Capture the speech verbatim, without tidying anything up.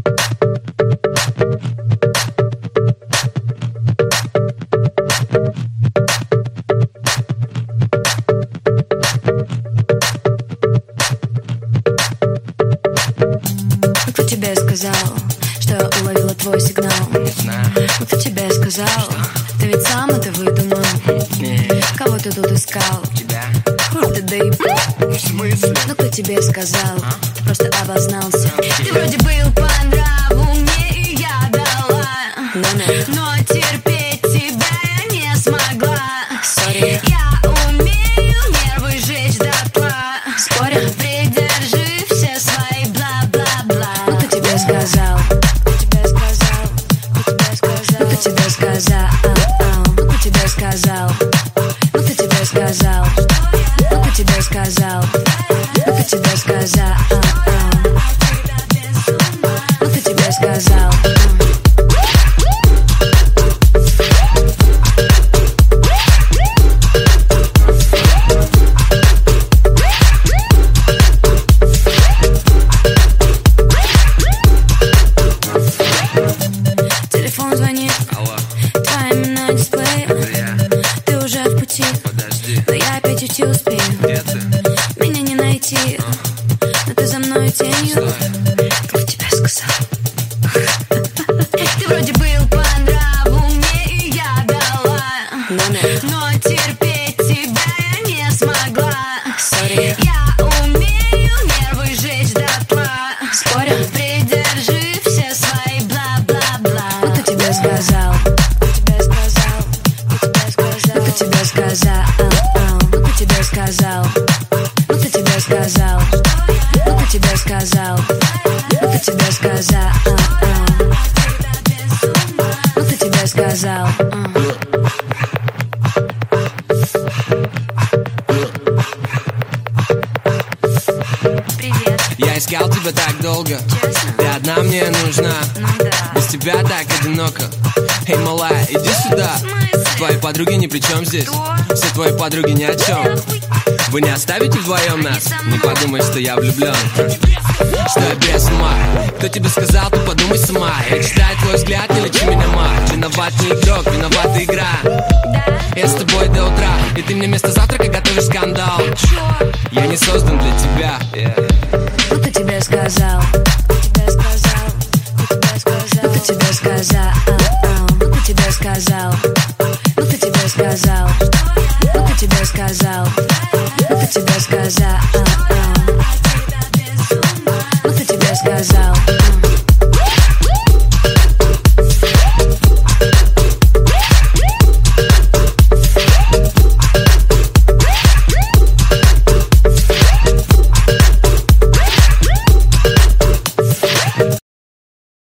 Кто тебе сказал, что я уловила твой сигнал? Не знаю. Кто тебе сказал? Ты ведь сам это выдумал. Нет. Кого ты тут искал? Тебя? Хуй ты доеб... В смысле? Ну кто тебе сказал? А? Ты просто обознался. Ты вроде был по нраву мне, и я дала. Но, но терпеть тебя я не смогла. Сори. Я умею нервы жечь дотла. Спорим? Придержи все свои бла-бла-бла. Ну кто тебе сказал? Кто тебе сказал? Кто тебе сказал? Ну кто тебе сказал? Ну кто тебе сказал? Ну кто тебе сказал? Ну кто тебе сказал? Ну кто тебе сказал? Телефон звонит, Алло, твое имя на дисплее. это я. Ты уже в пути, Подожди, но я опять уйти успею. где ты? Меня не найти, но ты за мной тенью. Стой. Кто тебе сказал? Ты вроде был по нраву мне, и я дала. Но терпеть тебя я не смогла. Сори. Я умею нервы жечь дотла. Спорим? Придержи все свои бла-бла-бла. Ну кто тебе сказал? Кто тебе сказал? Ну кто тебе сказал? Ну кто тебе сказал? Ну кто тебе сказал? Ну кто тебе сказал? Ну кто тебе сказал? Привет, Я искал тебя так долго, честно? ты одна мне нужна. Ну да. Без тебя так одиноко. Эй, малая, иди сюда. В смысле? Твои подруги ни при чем здесь. Что? Все твои подруги ни о чем. Вы не оставите вдвоем нас? Не подумай, что я влюблен. Что я без ума. Кто тебе сказал, ты подумай сама. Я читаю твой взгляд, не лечи меня, мать. Виноват не игрок, виновата игра. Я с тобой до утра, и ты мне вместо завтрака готовишь скандал. Чё? Я не создан для тебя. Ну кто тебе сказал? Кто тебе сказал? Ну кто тебе сказал? Ну кто тебе сказал? Ну кто тебе сказал? Ну кто тебе сказал? Ну кто тебе сказал? Ну кто тебе сказал?